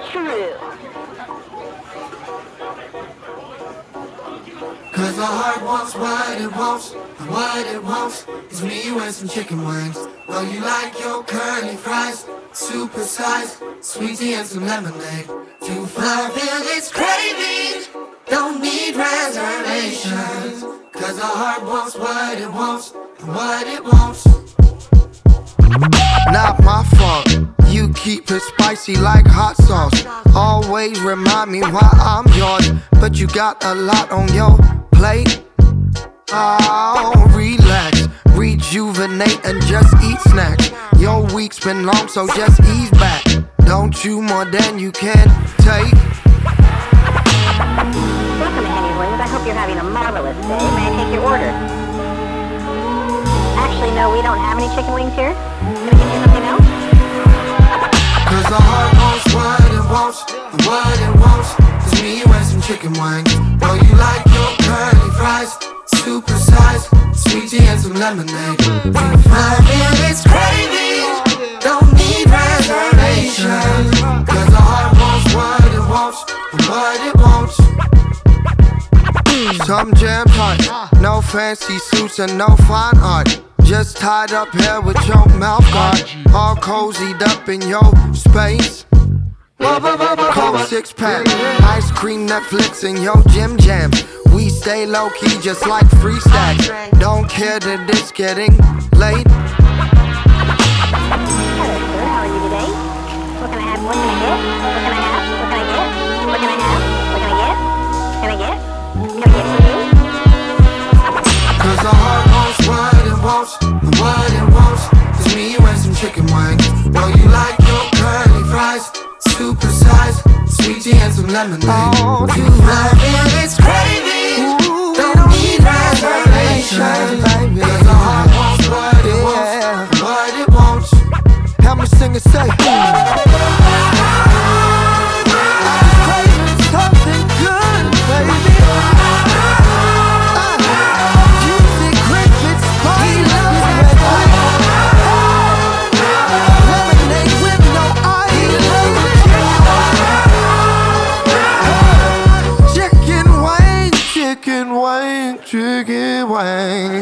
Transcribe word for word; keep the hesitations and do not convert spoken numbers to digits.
true. Cause the heart wants what it wants, and what it wants is me, you, and some chicken wings. Well, you like your curly fries, super size, sweet tea and some lemonade. To fulfill its cravings, don't need reservations. Cause the heart wants what it wants, and what it wants. Not my fault, you keep it spicy like hot sauce. Always remind me why I'm yours, but you got a lot on your plate. Oh, relax, rejuvenate and just eat snacks. Your week's been long, so just ease back. Don't chew more than you can take. Welcome to Henny's Wings. I hope you're having a marvelous day. May I take your order? Actually, no, we don't have any chicken wings here. Can I get you something else? Cause the heart wants what it wants, and what it wants is me, you, and some chicken wings. Well, you like your curly fries, super size, sweet tea and some lemonade. To fulfill its cravings, don't need reservations. Cause the heart wants what it wants, and what it wants. Some jam tight, no fancy suits and no fine art. Just tied up here with your mouth guard, all cozied up in your space. Cold six pack, ice cream, Netflix, and your gym jams. We stay low key just like free stacks. Don't care that it's getting late. Hello, sir. How are you today? What can I have? What can I get? What can I have? What can I get? What can I have? What can I get? Can I get? Can I get for you? Cause the heart wants what it wants, and what it wants is me, you, and some chicken wings. Well, you like your curly fries, super size, sweet tea and some lemonade. Oh, to fulfill its cravings, don't need reservations. Cause the heart wants what it wants, and what it wants. Help me sing and say, something good, baby. Chicken wing, chicken wing.